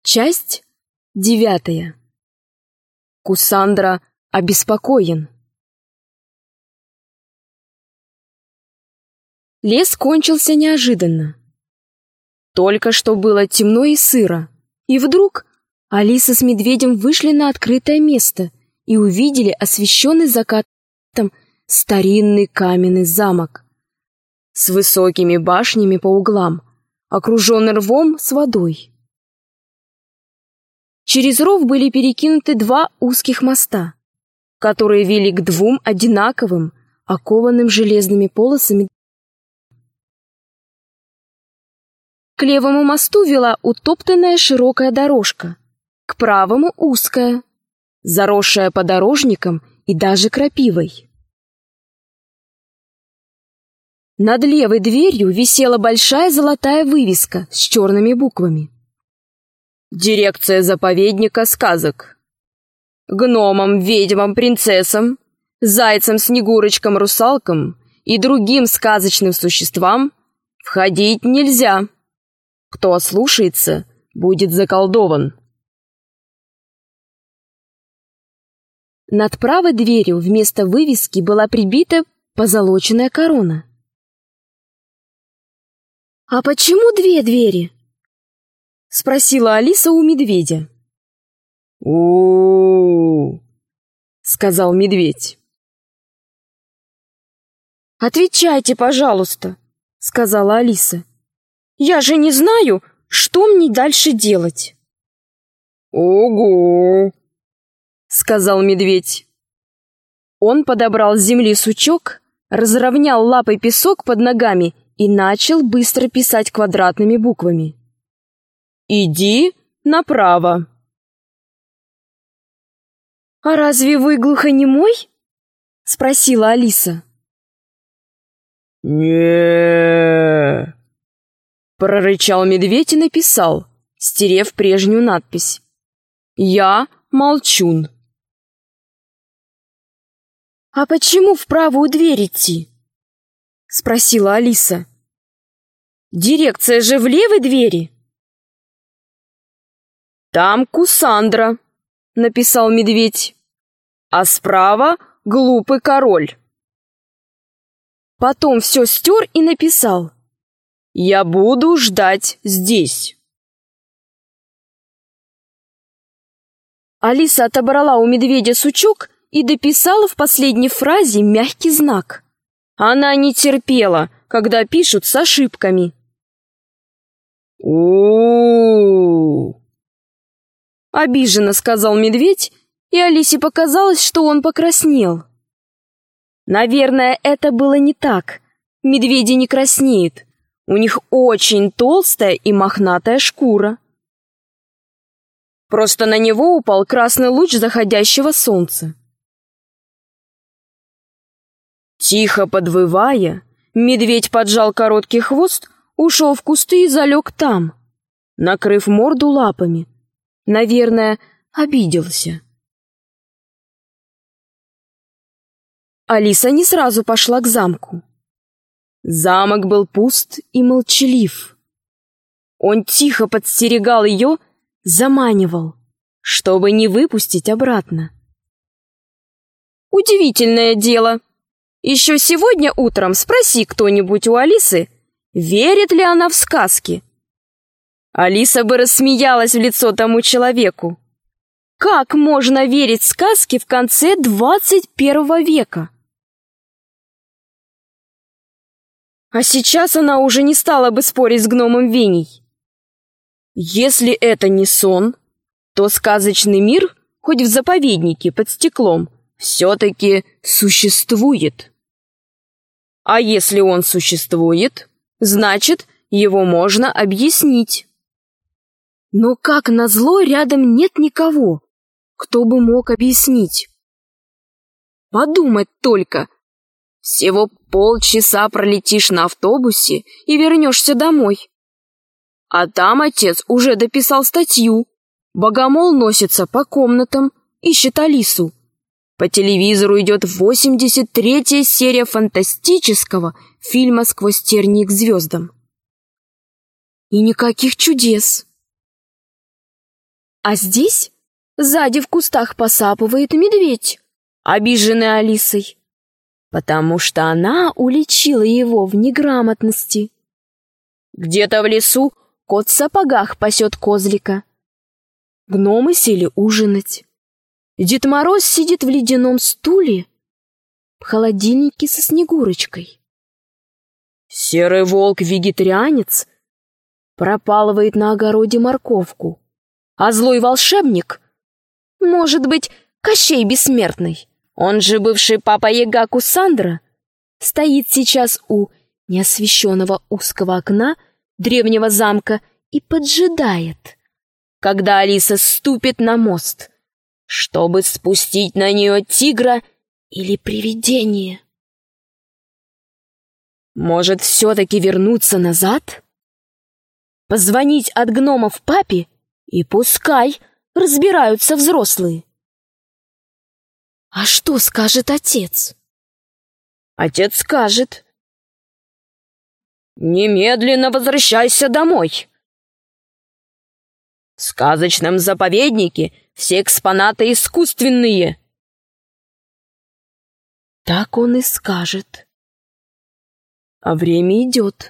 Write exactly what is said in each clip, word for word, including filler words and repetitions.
Часть девятая. Кусандра обеспокоен. Лес кончился неожиданно. Только что было темно и сыро, и вдруг Алиса с медведем вышли на открытое место и увидели освещенный закатом старинный каменный замок с высокими башнями по углам, окруженный рвом с водой. Через ров были перекинуты два узких моста, которые вели к двум одинаковым, окованным железными полосами. К левому мосту вела утоптанная широкая дорожка, к правому узкая, заросшая подорожником и даже крапивой. Над левой дверью висела большая золотая вывеска с черными буквами. Дирекция заповедника сказок. Гномам, ведьмам, принцессам, зайцам, снегурочкам, русалкам и другим сказочным существам входить нельзя. Кто ослушается, будет заколдован. Над правой дверью вместо вывески была прибита позолоченная корона. «А почему две двери?» — спросила Алиса у медведя. «У-у-у!» — сказал медведь. «Отвечайте, пожалуйста», — сказала Алиса. «Я же не знаю, что мне дальше делать». «Ого!» — сказал медведь. Он подобрал с земли сучок, разровнял лапой песок под ногами и начал быстро писать квадратными буквами. «Иди направо». «А разве вы глухонемой?» — спросила Алиса. «Не-е-е!» — прорычал медведь и написал, стерев прежнюю надпись. «Я молчун». «А почему в правую дверь идти?» — спросила Алиса. «Дирекция же в левой двери». «Там Кусандра», — написал медведь, «а справа глупый король». Потом все стер и написал: «Я буду ждать здесь». Алиса отобрала у медведя сучок и дописала в последней фразе мягкий знак. Она не терпела, когда пишут с ошибками. «У-у-у!» — обиженно сказал медведь, и Алисе показалось, что он покраснел. Наверное, это было не так. Медведи не краснеют. У них очень толстая и мохнатая шкура. Просто на него упал красный луч заходящего солнца. Тихо подвывая, медведь поджал короткий хвост, ушел в кусты и залег там, накрыв морду лапами. Наверное, обиделся. Алиса не сразу пошла к замку. Замок был пуст и молчалив. Он тихо подстерегал ее, заманивал, чтобы не выпустить обратно. Удивительное дело. Еще сегодня утром спроси кто-нибудь у Алисы, верит ли она в сказки. Алиса бы рассмеялась в лицо тому человеку. Как можно верить в сказки в конце двадцать первого века? А сейчас она уже не стала бы спорить с гномом Веней. Если это не сон, то сказочный мир, хоть в заповеднике под стеклом, все-таки существует. А если он существует, значит, его можно объяснить. Но как назло рядом нет никого, кто бы мог объяснить. Подумать только, всего полчаса пролетишь на автобусе и вернешься домой. А там отец уже дописал статью. Богомол носится по комнатам, ищет Алису. По телевизору идет восемьдесят третья серия фантастического фильма «Сквозь тернии к звездам». И никаких чудес. А здесь, сзади в кустах, посапывает медведь, обиженный Алисой, потому что она уличила его в неграмотности. Где-то в лесу кот в сапогах пасет козлика. Гномы сели ужинать. Дед Мороз сидит в ледяном стуле в холодильнике со Снегурочкой. Серый волк-вегетарианец пропалывает на огороде морковку, а злой волшебник, может быть, Кощей Бессмертный, он же бывший папа-яга Кусандра, стоит сейчас у неосвещенного узкого окна древнего замка и поджидает, когда Алиса ступит на мост, чтобы спустить на нее тигра или привидение. Может, все-таки вернуться назад? Позвонить от гномов папе, и пускай разбираются взрослые. А что скажет отец? Отец скажет: «Немедленно возвращайся домой. В сказочном заповеднике все экспонаты искусственные». Так он и скажет. А время идет.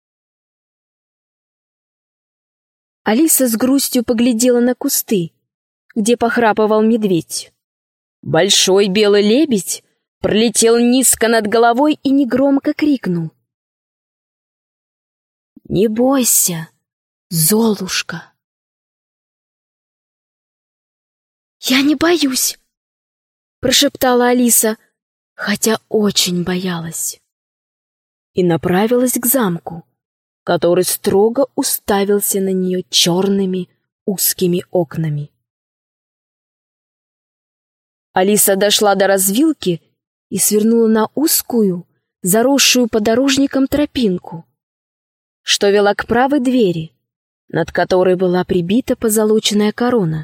Алиса с грустью поглядела на кусты, где похрапывал медведь. Большой белый лебедь пролетел низко над головой и негромко крикнул: «Не бойся, Золушка!» «Я не боюсь», — прошептала Алиса, хотя очень боялась, и направилась к замку, который строго уставился на нее черными узкими окнами. Алиса дошла до развилки и свернула на узкую, заросшую подорожником тропинку, что вела к правой двери, над которой была прибита позолоченная корона.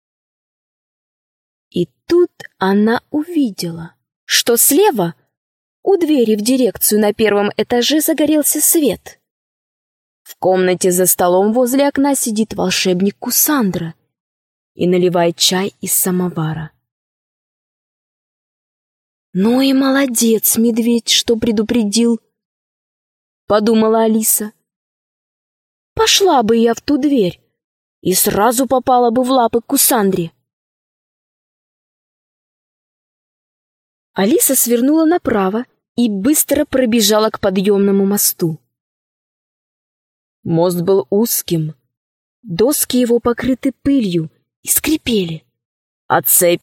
И тут она увидела, что слева, у двери в дирекцию на первом этаже, загорелся свет. В комнате за столом возле окна сидит волшебник Кусандра и наливает чай из самовара. «Ну и молодец, медведь, что предупредил», — подумала Алиса. «Пошла бы я в ту дверь и сразу попала бы в лапы к Кусандре». Алиса свернула направо и быстро пробежала к подъемному мосту. Мост был узким, доски его покрыты пылью и скрипели, а цепь...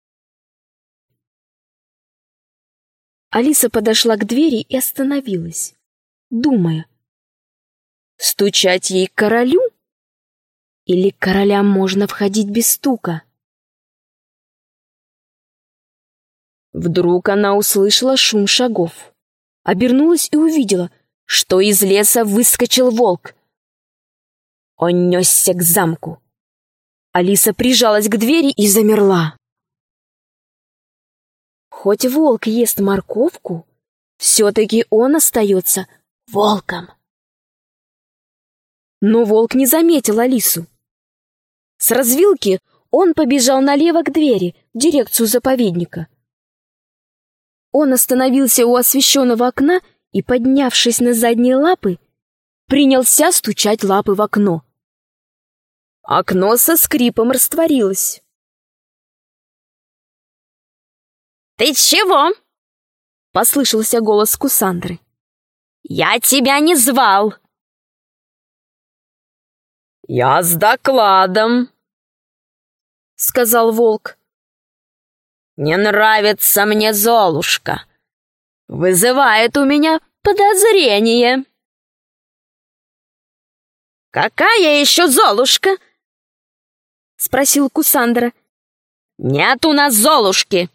Алиса подошла к двери и остановилась, думая, стучать ей к королю? Или к королям можно входить без стука? Вдруг она услышала шум шагов, обернулась и увидела, что из леса выскочил волк. Он несся к замку. Алиса прижалась к двери и замерла. Хоть волк ест морковку, все-таки он остается волком. Но волк не заметил Алису. С развилки он побежал налево к двери, в дирекцию заповедника. Он остановился у освещенного окна и, поднявшись на задние лапы, принялся стучать лапы в окно. Окно со скрипом растворилось. «Ты чего?» — послышался голос Кусандры. «Я тебя не звал!» «Я с докладом», — сказал волк. «Не нравится мне Золушка. Вызывает у меня подозрение». «Какая еще Золушка?» — спросил Кусандра. «Нет у нас Золушки».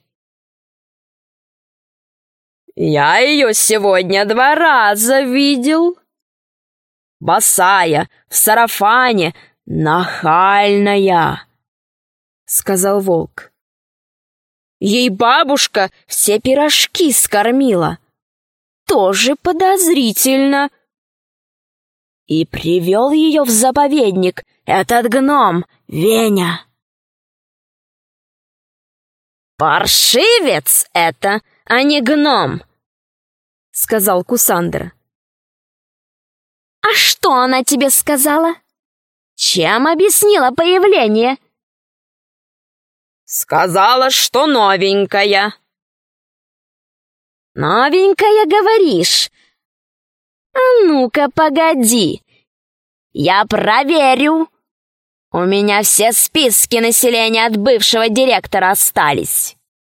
«Я ее сегодня два раза видел. Босая, в сарафане, нахальная», — сказал волк. «Ей бабушка все пирожки скормила. Тоже подозрительно. И привел ее в заповедник этот гном Веня». «Паршивец это, а не гном», — сказал Кусандра. «А что она тебе сказала? Чем объяснила появление?» «Сказала, что новенькая». «Новенькая, говоришь? А ну-ка, погоди, я проверю. У меня все списки населения от бывшего директора остались».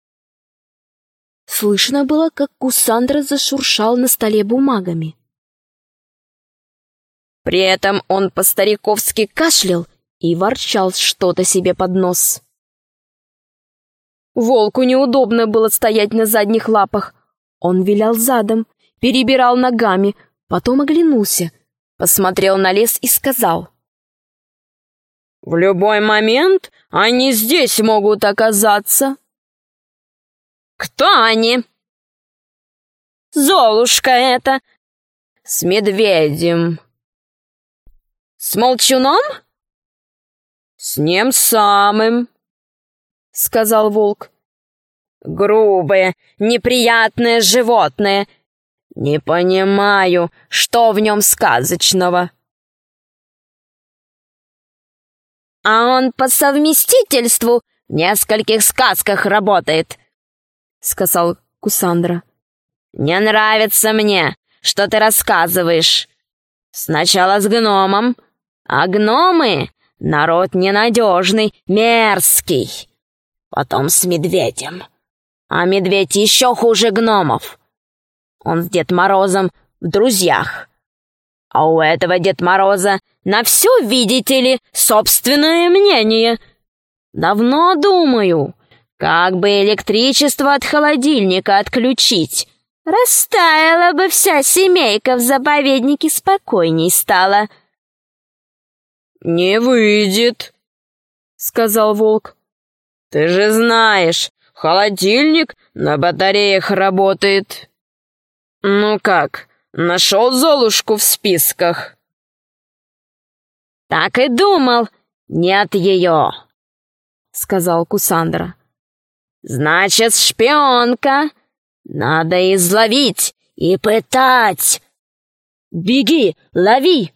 Слышно было, как Кусандра зашуршал на столе бумагами. При этом он по-стариковски кашлял и ворчал что-то себе под нос. Волку неудобно было стоять на задних лапах. Он вилял задом, перебирал ногами, потом оглянулся, посмотрел на лес и сказал: «В любой момент они здесь могут оказаться». «Кто они?» «Золушка это, с медведем». «С молчуном?» «С ним самым», — сказал волк. «Грубое, неприятное животное. Не понимаю, что в нем сказочного». «А он по совместительству в нескольких сказках работает», — сказал Кусандра. «Не нравится мне, что ты рассказываешь. Сначала с гномом, а гномы — народ ненадежный, мерзкий. Потом с медведем, а медведь еще хуже гномов. Он с Дед Морозом в друзьях. А у этого Дед Мороза на все, видите ли, собственное мнение. Давно думаю, как бы электричество от холодильника отключить. Растаяла бы вся семейка в заповеднике, спокойней стала». «Не выйдет», — сказал волк. «Ты же знаешь, холодильник на батареях работает. Ну как, нашел Золушку в списках?» «Так и думал, нет ее», — сказал Кусандра. «Значит, шпионка. Надо изловить и пытать. Беги, лови!»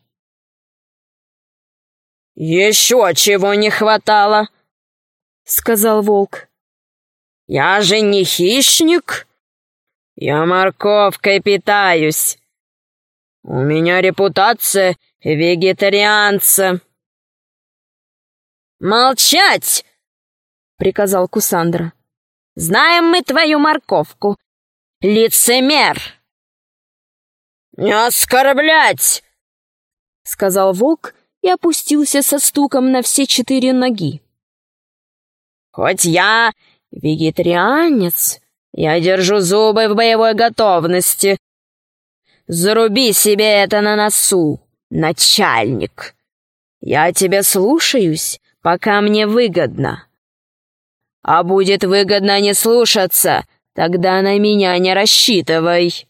«Еще чего не хватало», — сказал волк. «Я же не хищник. Я морковкой питаюсь. У меня репутация вегетарианца». «Молчать!» — приказал Кусандра. «Знаем мы твою морковку, лицемер!» «Не оскорблять!» — сказал волк и опустился со стуком на все четыре ноги. «Хоть я вегетарианец, я держу зубы в боевой готовности. Заруби себе это на носу, начальник. Я тебя слушаюсь, пока мне выгодно. А будет выгодно не слушаться, тогда на меня не рассчитывай».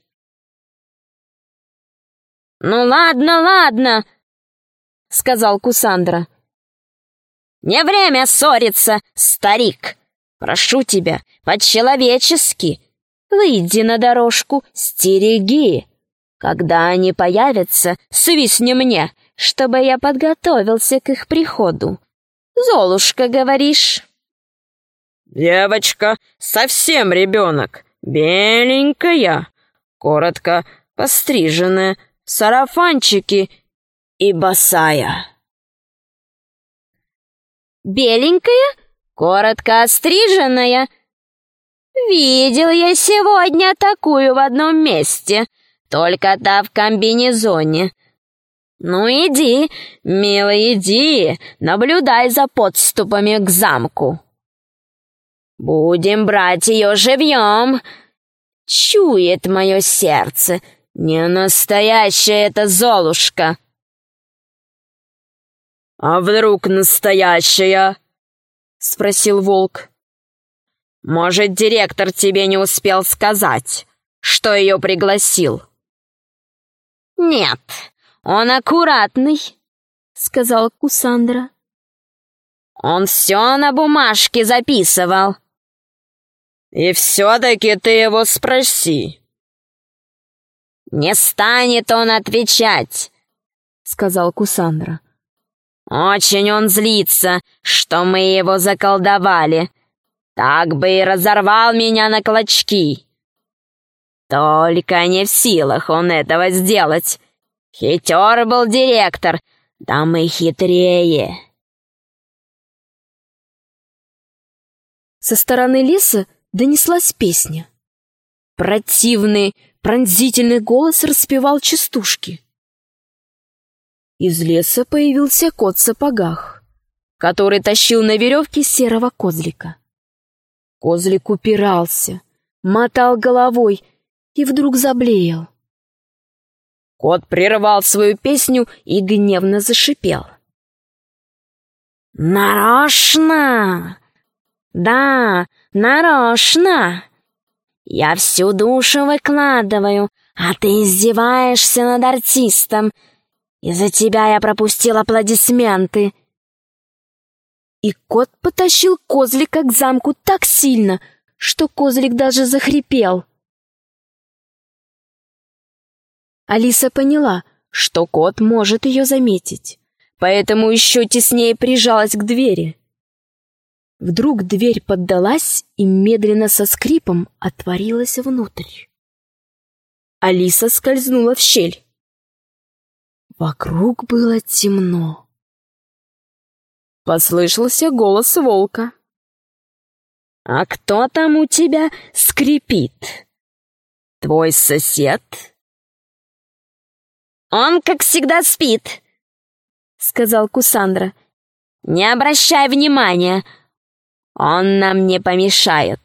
«Ну ладно, ладно», — сказал Кусандра. «Не время ссориться, старик. Прошу тебя, по-человечески, выйди на дорожку, стереги. Когда они появятся, свистни мне, чтобы я подготовился к их приходу. Золушка, говоришь?» «Девочка, совсем ребенок, беленькая, коротко постриженная, сарафанчики и босая». «Беленькая, коротко остриженная? Видел я сегодня такую в одном месте, только та в комбинезоне. Ну иди, милый, иди, наблюдай за подступами к замку. Будем брать ее живьем. Чует мое сердце, не настоящая эта Золушка». «А вдруг настоящая?» — спросил волк. «Может, директор тебе не успел сказать, что ее пригласил?» «Нет, он аккуратный», — сказал Кусандра. «Он все на бумажке записывал». И все-таки ты его спроси». «Не станет он отвечать», — сказал Кусандра. «Очень он злится, что мы его заколдовали. Так бы и разорвал меня на клочки. Только не в силах он этого сделать. Хитер был директор, да мы хитрее». Со стороны леса донеслась песня. Противный, пронзительный голос распевал частушки. Из леса появился кот в сапогах, который тащил на веревке серого козлика. Козлик упирался, мотал головой и вдруг заблеял. Кот прервал свою песню и гневно зашипел. «Нарочно! Да, нарочно! Я всю душу выкладываю, а ты издеваешься над артистом. Из-за тебя я пропустил аплодисменты». И кот потащил козлика к замку так сильно, что козлик даже захрипел. Алиса поняла, что кот может ее заметить, поэтому еще теснее прижалась к двери. Вдруг дверь поддалась и медленно со скрипом отворилась внутрь. Алиса скользнула в щель. Вокруг было темно. Послышался голос волка. «А кто там у тебя скрипит? Твой сосед?» «Он, как всегда, спит», — сказал Кусандра. «Не обращай внимания, он нам не помешает».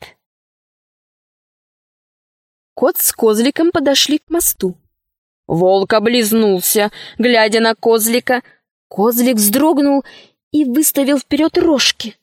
Кот с козликом подошли к мосту. Волк облизнулся, глядя на козлика. Козлик вздрогнул и выставил вперед рожки.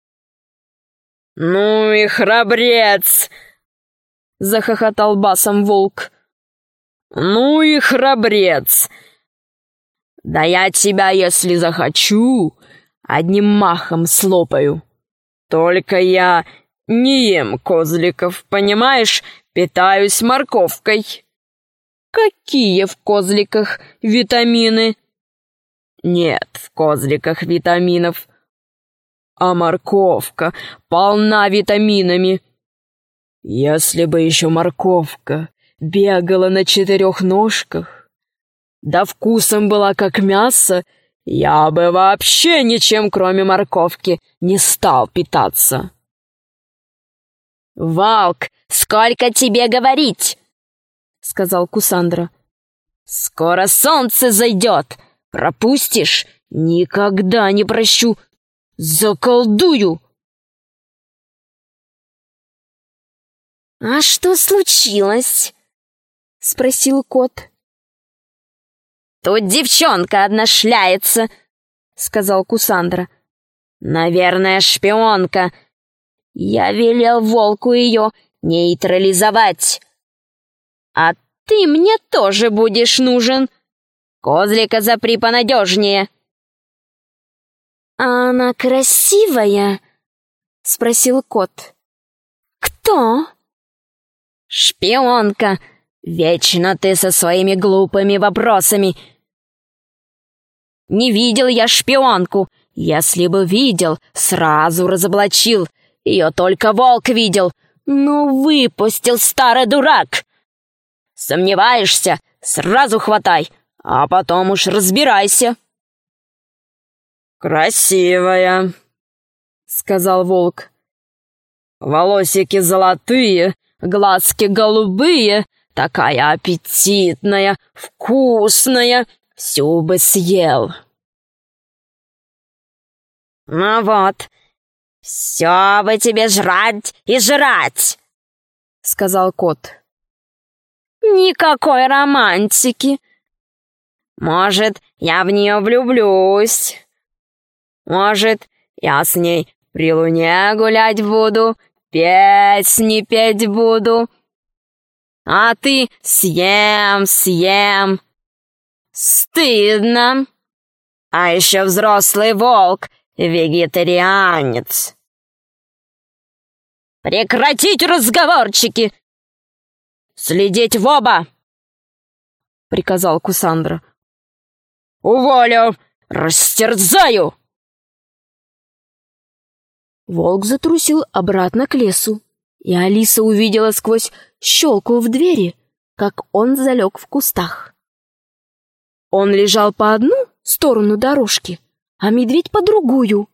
«Ну и храбрец!» — захохотал басом волк. «Ну и храбрец! Да я тебя, если захочу, одним махом слопаю. Только я не ем козликов, понимаешь, питаюсь морковкой». «Какие в козликах витамины?» «Нет в козликах витаминов, а морковка полна витаминами. Если бы еще морковка бегала на четырех ножках, да вкусом была как мясо, я бы вообще ничем, кроме морковки, не стал питаться». «Волк, сколько тебе говорить?» — сказал Кусандра. «Скоро солнце зайдет. Пропустишь? Никогда не прощу. Заколдую!» «А что случилось?» — спросил кот. «Тут девчонка одна шляется», — сказал Кусандра. «Наверное, шпионка. Я велел волку ее нейтрализовать. А ты мне тоже будешь нужен. Козлика запри понадежнее». «А она красивая?» — спросил кот. «Кто?» «Шпионка. Вечно ты со своими глупыми вопросами. Не видел я шпионку. Если бы видел, сразу разоблачил. Ее только волк видел. Ну, выпустил, старый дурак. Сомневаешься? Сразу хватай, а потом уж разбирайся». «Красивая», — сказал волк. «Волосики золотые, глазки голубые, такая аппетитная, вкусная, всю бы съел». «Ну вот, все бы тебе жрать и жрать», — сказал кот. «Никакой романтики. Может, я в нее влюблюсь. Может, я с ней при луне гулять буду, песни петь буду. А ты съем, съем. Стыдно. А еще взрослый волк, вегетарианец». Прекратить разговорчики! Следить в оба!» — приказал Кусандра. «Уволю! Растерзаю!» Волк затрусил обратно к лесу, и Алиса увидела сквозь щелку в двери, как он залег в кустах. Он лежал по одну сторону дорожки, а медведь по другую.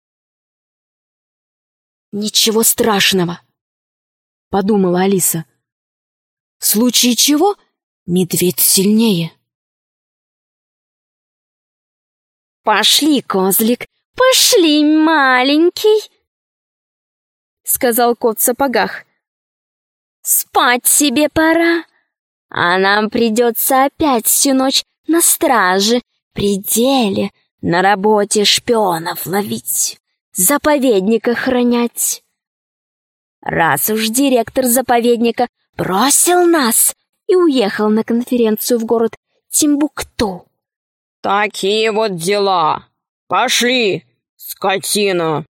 «Ничего страшного», — подумала Алиса. «В случае чего медведь сильнее». «Пошли, козлик, пошли, маленький», — сказал кот в сапогах. «Спать себе пора, а нам придется опять всю ночь на страже, при деле, на работе шпионов ловить, заповедник охранять. Раз уж директор заповедника бросил нас и уехал на конференцию в город Тимбукту». «Такие вот дела! Пошли, скотина!»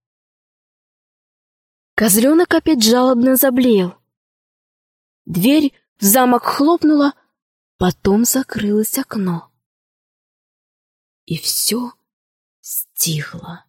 Козленок опять жалобно заблеял. Дверь в замок хлопнула, потом закрылось окно. И все стихло.